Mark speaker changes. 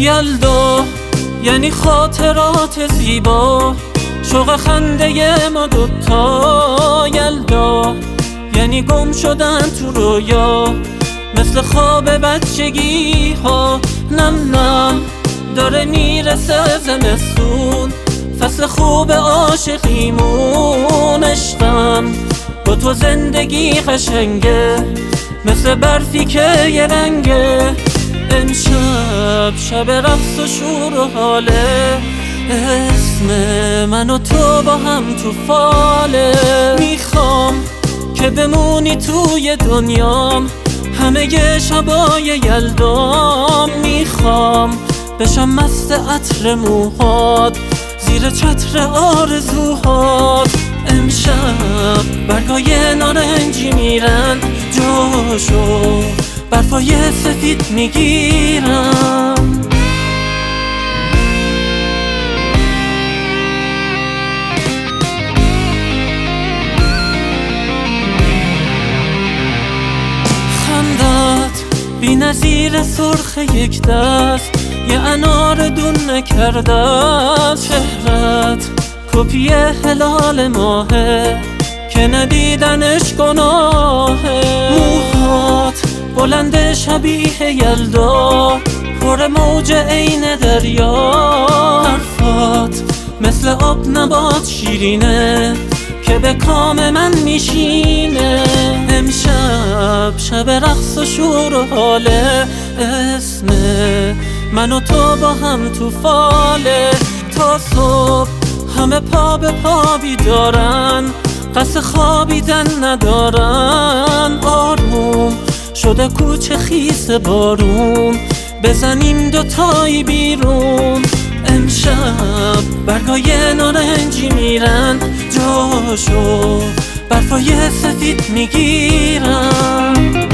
Speaker 1: یلدا یعنی خاطرات زیبا، شوق خنده ما دوتا. یلدا یعنی گم شدن تو رویا، مثل خواب بچگی ها. نم نم داره میرسه زمستون، فصل خوب عاشقیمون. عشقم با تو زندگی قشنگه، مثل برفی که یه رنگه. امشب شب رقص و شور و حاله، اسم من و تو با هم تو فاله. میخوام که بمونی توی دنیام، همه شبای یلدام. میخوام بشم مست عطر موهات، زیر چتر آرزوهات. امشب برگای نارنجی میرن جاشو، برفای سفید میگیرم. خندت بی نظیر سرخ یک دست، یه انار دون نکرده است. چهرت کپی هلال ماهه که ندیدنش گناهه. موهات بلند شبیه یلدا، پر موج عین دریا. حرفات مثل آب نبات شیرینه که به کام من میشینه. امشب شب رقص و شور و حاله، اسم من و تو با هم تو فاله. تا صبح همه پا به پا بیدارن، قصد خوابیدن ندارن. آروم شده کوچه خیس بارون، بزنیم دوتایی بیرون. امشب برگای نارنجی میرن جاشو، برفای سفید میگیرم.